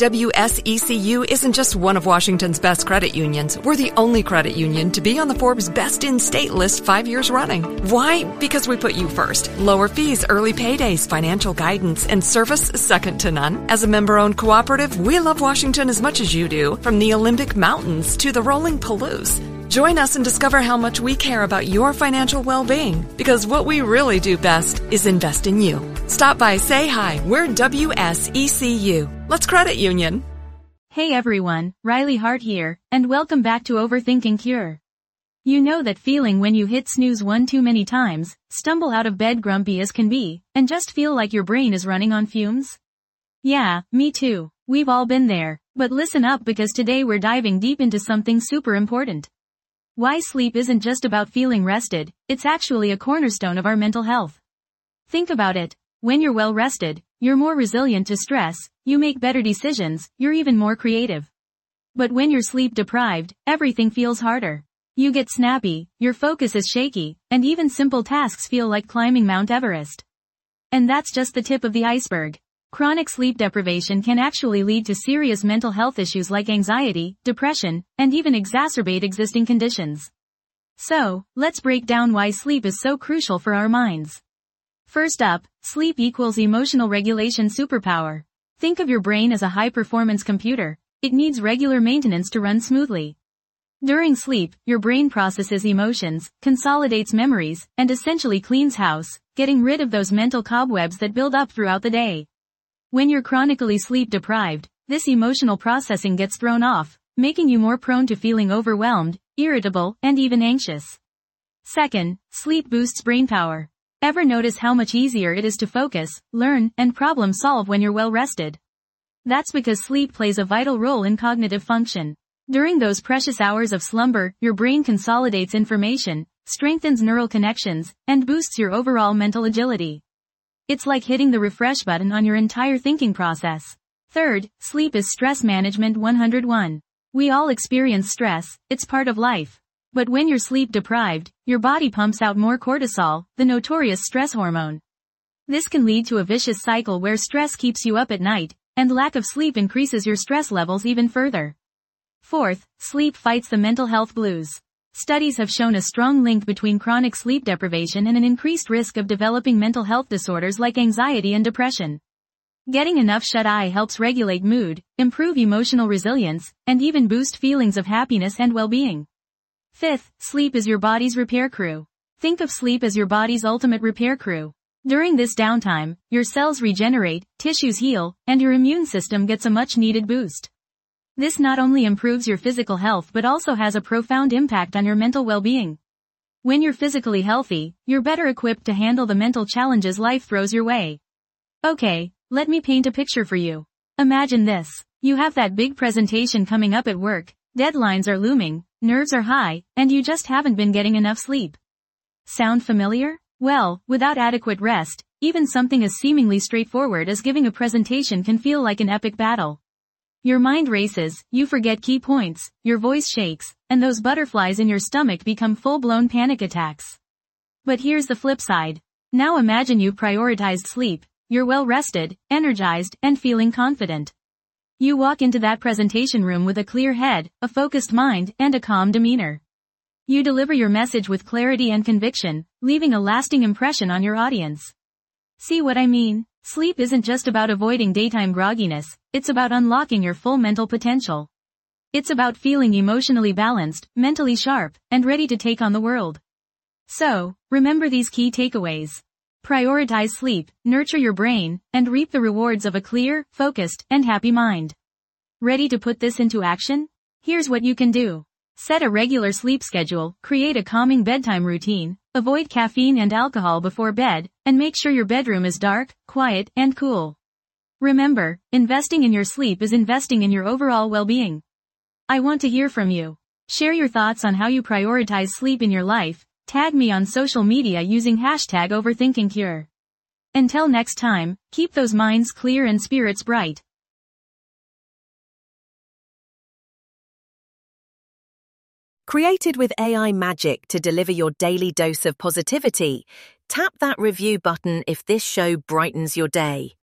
WSECU isn't just one of Washington's best credit unions. We're the only credit union to be on the Forbes Best in State list 5 years running. Why? Because we put you first. Lower fees, early paydays, financial guidance, and service second to none. As a member-owned cooperative, we love Washington as much as you do, from the Olympic Mountains to the rolling Palouse. Join us and discover how much we care about your financial well-being, because what we really do best is invest in you. Stop by, say hi. We're WSECU. Let's credit union. Hey everyone, Riley Hart here, and welcome back to Overthinking Cure. You know that feeling when you hit snooze one too many times, stumble out of bed grumpy as can be, and just feel like your brain is running on fumes? Yeah, me too. We've all been there. But listen up, because today we're diving deep into something super important. Why sleep isn't just about feeling rested, it's actually a cornerstone of our mental health. Think about it. When you're well rested, you're more resilient to stress, you make better decisions, you're even more creative. But when you're sleep deprived, everything feels harder. You get snappy, your focus is shaky, and even simple tasks feel like climbing Mount Everest. And that's just the tip of the iceberg. Chronic sleep deprivation can actually lead to serious mental health issues like anxiety, depression, and even exacerbate existing conditions. So, let's break down why sleep is so crucial for our minds. First up, sleep equals emotional regulation superpower. Think of your brain as a high-performance computer. It needs regular maintenance to run smoothly. During sleep, your brain processes emotions, consolidates memories, and essentially cleans house, getting rid of those mental cobwebs that build up throughout the day. When you're chronically sleep deprived, this emotional processing gets thrown off, making you more prone to feeling overwhelmed, irritable, and even anxious. Second, sleep boosts brain power. Ever notice how much easier it is to focus, learn, and problem solve when you're well rested? That's because sleep plays a vital role in cognitive function. During those precious hours of slumber, your brain consolidates information, strengthens neural connections, and boosts your overall mental agility. It's like hitting the refresh button on your entire thinking process. Third, sleep is stress management 101. We all experience stress, it's part of life. But when you're sleep deprived, your body pumps out more cortisol, the notorious stress hormone. This can lead to a vicious cycle where stress keeps you up at night, and lack of sleep increases your stress levels even further. Fourth, sleep fights the mental health blues. Studies have shown a strong link between chronic sleep deprivation and an increased risk of developing mental health disorders like anxiety and depression. Getting enough shut-eye helps regulate mood, improve emotional resilience, and even boost feelings of happiness and well-being. Fifth, sleep is your body's repair crew. Think of sleep as your body's ultimate repair crew. During this downtime, your cells regenerate, tissues heal, and your immune system gets a much-needed boost. This not only improves your physical health but also has a profound impact on your mental well-being. When you're physically healthy, you're better equipped to handle the mental challenges life throws your way. Okay, let me paint a picture for you. Imagine this. You have that big presentation coming up at work, deadlines are looming, nerves are high, and you just haven't been getting enough sleep. Sound familiar? Well, without adequate rest, even something as seemingly straightforward as giving a presentation can feel like an epic battle. Your mind races, you forget key points, your voice shakes, and those butterflies in your stomach become full-blown panic attacks. But here's the flip side. Now imagine you've prioritized sleep, you're well rested, energized, and feeling confident. You walk into that presentation room with a clear head, a focused mind, and a calm demeanor. You deliver your message with clarity and conviction, leaving a lasting impression on your audience. See what I mean? Sleep isn't just about avoiding daytime grogginess, it's about unlocking your full mental potential. It's about feeling emotionally balanced, mentally sharp, and ready to take on the world. So, remember these key takeaways. Prioritize sleep, nurture your brain, and reap the rewards of a clear, focused, and happy mind. Ready to put this into action? Here's what you can do. Set a regular sleep schedule, create a calming bedtime routine, avoid caffeine and alcohol before bed, and make sure your bedroom is dark, quiet, and cool. Remember, investing in your sleep is investing in your overall well-being. I want to hear from you. Share your thoughts on how you prioritize sleep in your life. Tag me on social media using #OverthinkingCure. Until next time, keep those minds clear and spirits bright. Created with AI magic to deliver your daily dose of positivity, tap that review button if this show brightens your day.